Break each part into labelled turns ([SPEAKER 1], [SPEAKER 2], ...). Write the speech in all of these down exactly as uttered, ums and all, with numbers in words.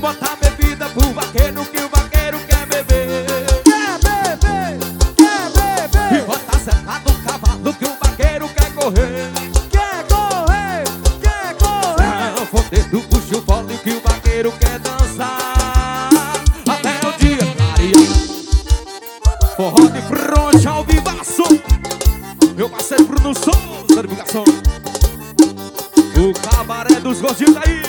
[SPEAKER 1] botar bebida pro vaqueiro que o vaqueiro quer beber.
[SPEAKER 2] Quer beber, quer beber.
[SPEAKER 1] E botar sentado no cavalo que o vaqueiro quer correr.
[SPEAKER 2] Quer correr, quer correr.
[SPEAKER 1] Não foder do bucho fole que o vaqueiro quer dançar até o dia clarear. Forró de fronte ao vivaço, meu parceiro Bruno Souza, divulgação. O cabaré dos gordinhos daí.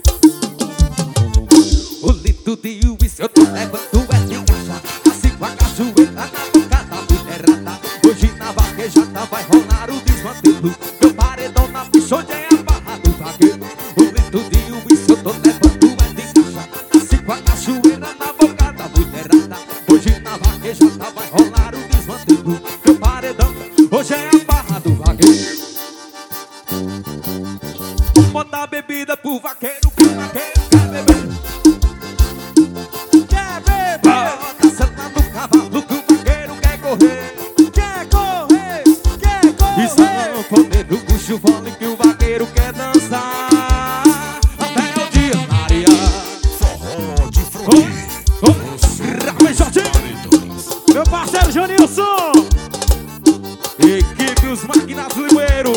[SPEAKER 1] O litro de uísque eu tô levando é de caixa, assim com a cachoeira na boca da mulherada. Hoje na vaquejada vai rolar o desmantelo, meu paredão na pichonha é a barra do vaqueiro. O litro de uísque eu tô levando é de caixa, assim com a cachoeira na boca da mulherada. Hoje na vaquejada vai rolar o desmantelo, meu paredão hoje é a barra do vaqueiro. Botar bebida pro vaqueiro que o vaqueiro quer beber.
[SPEAKER 2] Quer beber,
[SPEAKER 1] Bota sentado no cavalo que o vaqueiro quer correr.
[SPEAKER 2] quer correr, quer
[SPEAKER 1] E se não
[SPEAKER 2] correr.
[SPEAKER 1] foder do bucho fole que o vaqueiro quer dançar até o dia clarear.
[SPEAKER 3] Forró de fronteira.
[SPEAKER 1] Rafa Jorginho,
[SPEAKER 2] Meu parceiro Janilson.
[SPEAKER 1] equipe os máquinas Limoeiro.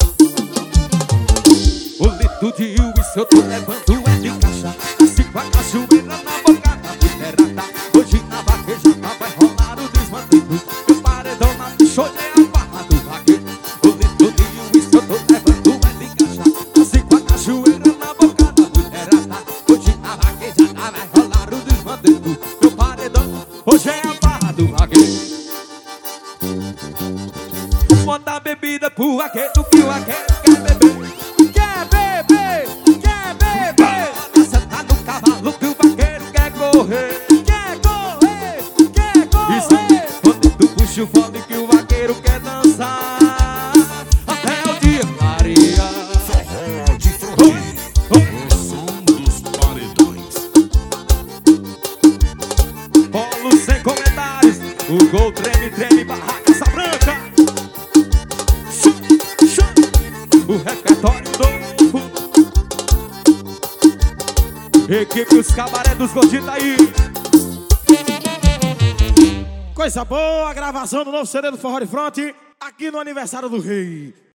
[SPEAKER 1] O litro de uísque eu tô levando é de caixa, assim com a cachoeira na boca da mulherada. Hoje na vaquejada vai rolar o desmantelo, meu paredão na pichonha é a barra do vaqueiro. O litro de uísque eu tô levando é de caixa, assim com a cachoeira na boca da mulherada. Hoje na vaquejada vai rolar o desmantelo, meu paredão hoje é a barra do vaqueiro. Bota bebida pro vaqueiro que o vaqueiro quer beber.
[SPEAKER 2] Quer beber, quer beber.
[SPEAKER 1] Bota sentado no cavalo que o vaqueiro quer correr.
[SPEAKER 2] Quer correr, quer
[SPEAKER 1] Isso
[SPEAKER 2] correr.
[SPEAKER 1] quando do puxo fole que o vaqueiro quer dançar até o dia clarear.
[SPEAKER 3] Forró de fronteira. O som dos paredões.
[SPEAKER 1] Polo sem comentários, o gol treme, treme, barraca essa branca. Chum, chum, o repertório novo. Equipe os cabaré dos gordinhos daí.
[SPEAKER 2] Coisa boa, a gravação do novo C D do Forró de Fronte aqui no aniversário do Rei.